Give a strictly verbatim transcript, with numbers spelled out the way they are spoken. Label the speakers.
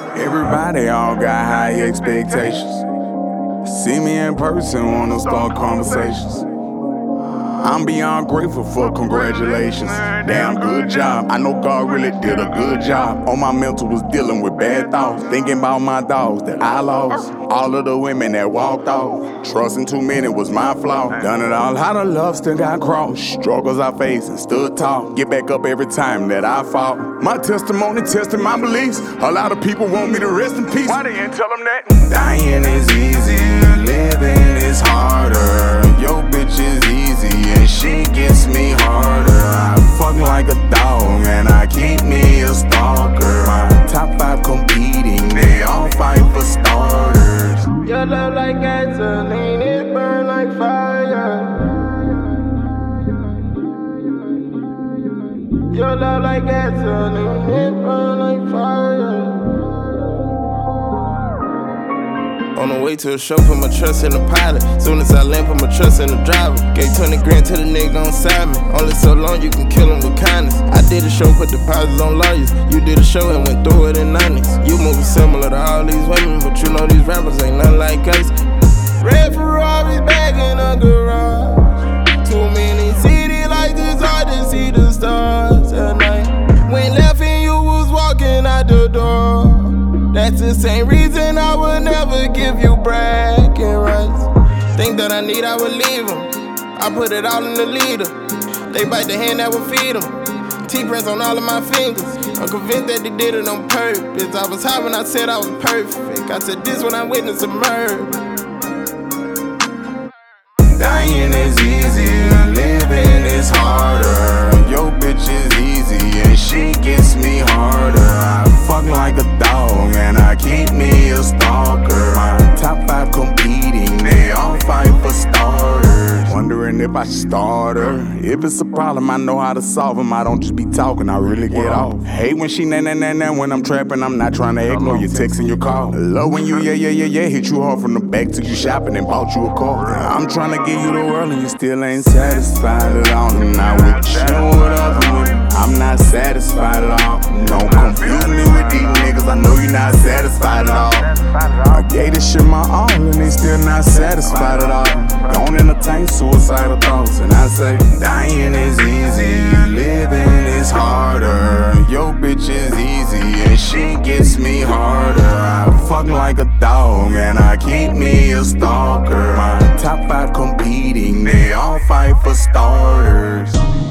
Speaker 1: Everybody all got high expectations. See me in person, wanna start conversations. I'm beyond grateful for congratulations. Damn good job, I know God really did a good job. On my mental was dealing with bad thoughts, thinking about my dogs that I lost. All of the women that walked off, trusting too many was my flaw. Done it all, how the love still got crossed. Struggles I faced and stood tall. Get back up every time that I fall. My testimony testing my beliefs. A lot of people want me to rest in peace. Why they ain't tell them that? Dying is easy, living is harder. Your bitch is easy and she gets me harder. I fuck like a dog and I keep me a stalker. My top five competing, they all fight for starters.
Speaker 2: Your love like gasoline, it burn like fire. Your love like gasoline, it burn like fire.
Speaker 3: On the way to a show, put my trust in the pilot. Soon as I land, put my trust in the driver. Gave twenty grand to the nigga on side me. Only so long you can kill him with kindness. I did a show, put deposits on lawyers. You did a show and went through it in nineties. You moving similar to all these women, but you know these rappers ain't nothing like us. Red Ferraris back in the garage. Too many cities like this, hard to see the stars at night. When left and you was walking out the door. That's the same reason I would never give you bragging rights. Think that I need, I would leave them. I put it all in the leader. They bite the hand that would feed them. T-prints on all of my fingers. I'm convinced that they did it on purpose. I was high when I said I was perfect. I said this when I witnessed a murder.
Speaker 1: Dying is easy, living is harder. Your bitch is easy and she gets me harder. I fuck like a dog and I keep me a stalker. My top five competing, they all fight for starters. Wondering if I should start her. If it's a problem, I know how to solve them. I don't just be talking, I really get off. Hate when she na na na na when I'm trapping. I'm not trying to ignore your text and your call. Love when you yeah yeah yeah yeah hit you hard from the back, took you shopping and bought you a car. I'm trying to give you the world and you still ain't satisfied at all. I'm not with you or other women. I'm not satisfied at all. Don't confuse me with these niggas. I know you're not satisfied at all. I gave this shit my all and they still not satisfied at all. Don't entertain suicidal thoughts. And I say, dying is easy, living is harder. Your bitch is easy and she gets me harder. I fuck like a dog and I keep me a stalker. My top five competing, they all fight for starters.